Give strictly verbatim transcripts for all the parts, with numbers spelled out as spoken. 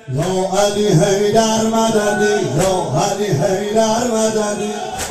یا علی حیدر مددی، یا علی حیدر مددی.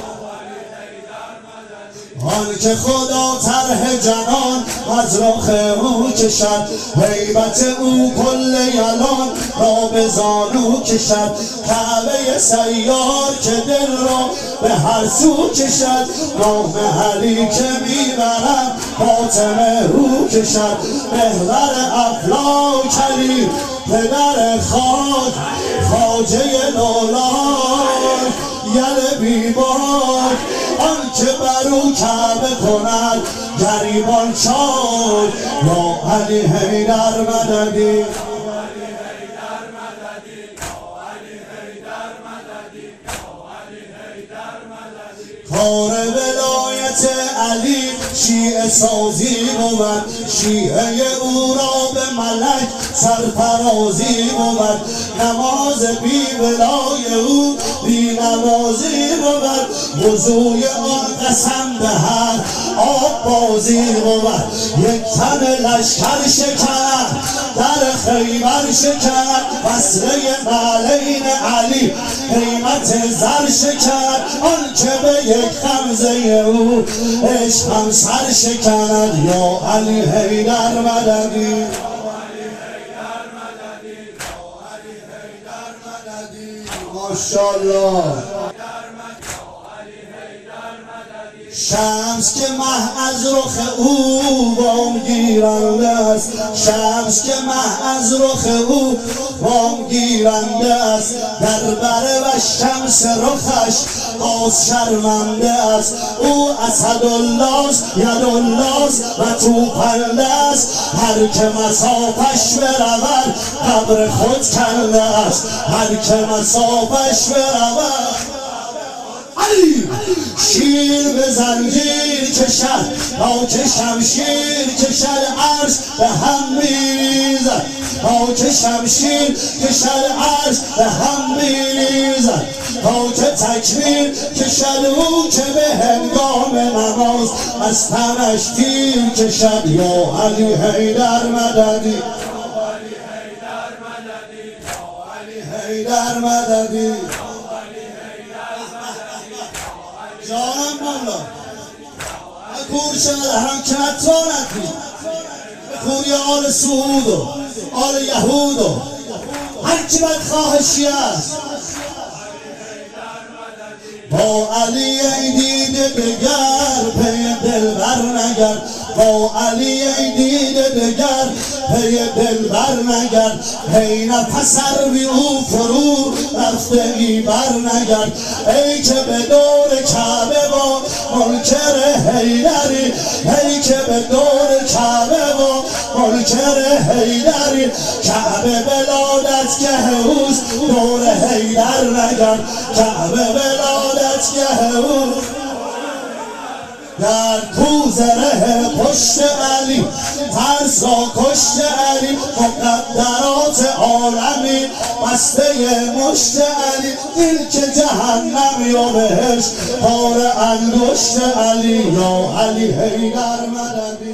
آن که خدا طرح جنان از رخ او کشد، هیبت او کل یلان را به زانو کشد. کعبه سیار که دل را به هر سو کشد، نام علی که میبرد فاطمه رو کشد. محور افلاک علی پدر خاک، خواجه لولاک یل بیباک. آن که برو کعبه کند گریبان چاک، یا علی حیدر مددی. کار ولایت علی شیعه سازی بود، شیعه او را به ملک سرفرازی بود. نماز بی ولای او بی نمازی بود، وضوی آن قسم به هر آب بازی بود. یک تن لشکر شکن در خیبر شکن، وصله نعلین علی قیمت زر شکن. آن که به یک خمزه او عشقم سر شکند، یا علی حیدر مددی. ماشاءالله. شمس که مه از رخ او وام گیرنده است، شمس که مه از رخ او وام گیرنده است. در بره و شمس رخش قاس شرمنده است. او اسدالله است یدالله است و توپنده است. هر که مصافش برود قبر خود کنده است، هر که مصافش برود. علی شیر به زنجیر کشد تا که شمشیر کشد، عرش به هم میریزد تا که شمشیر کشد، عرش به هم میریزد تا که تکبیر کشد. او که به هنگام نماز از تنش تیر کشد، یا علی حیدر مددی. حیدر مددی. جانم مولا کور شده هم که نتواند بید، کوری آل سعود و آل یهود و هرچی بدخواه شیعه است. با علی ای دیده دگر پی دل بر نگرد، با علی ای دیده دگر پی دل بر نگرد. ای نفس بی او فرو رفته ای بر نگرد. ای که به دور کعبه با منکر حیدری، ای که به دور کعبه با منکر حیدری. کعبه ولادتگه اوست دور حیدر نگرد، کعبه ولادتگه اوست. در کوزره پشت علی ترس را کشت علی، مقدرات عالمی بسته مشت علی. این که جهنم یا بهشت کار انگشت علی، یا علی حیدر مددی.